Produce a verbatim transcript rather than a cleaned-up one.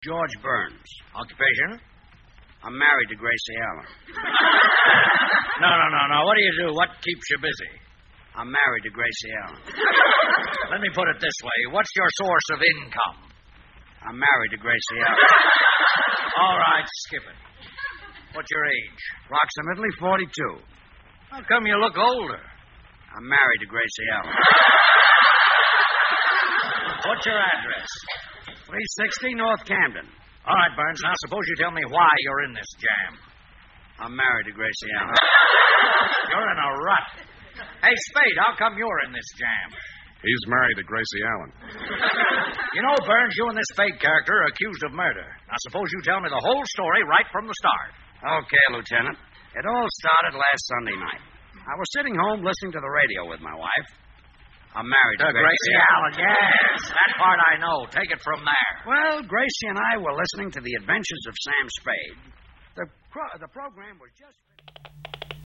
George Burns. Occupation? I'm married to Gracie Allen. No, no, no, no. What do you do? What keeps you busy? I'm married to Gracie Allen. Let me put it this way. What's your source of income? I'm married to Gracie Allen. All right, skip it. What's your age? Approximately forty-two. How come you look older? I'm married to Gracie Allen. What's your address? three sixty North Camden. All right, Burns. Now, suppose you tell me why you're in this jam. I'm married to Gracie Allen. You're in a rut. Hey, Spade, how come you're in this jam? He's married to Gracie Allen. You know, Burns, you and this Spade character are accused of murder. Now, suppose you tell me the whole story right from the start. Okay, Lieutenant. It all started last Sunday night. I was sitting home listening to the radio with my wife. I'm married to, To Gracie, Gracie Allen, yes. That part I know. Take it from there. Well, Gracie and I were listening to the adventures of Sam Spade. The, pro- the program was just...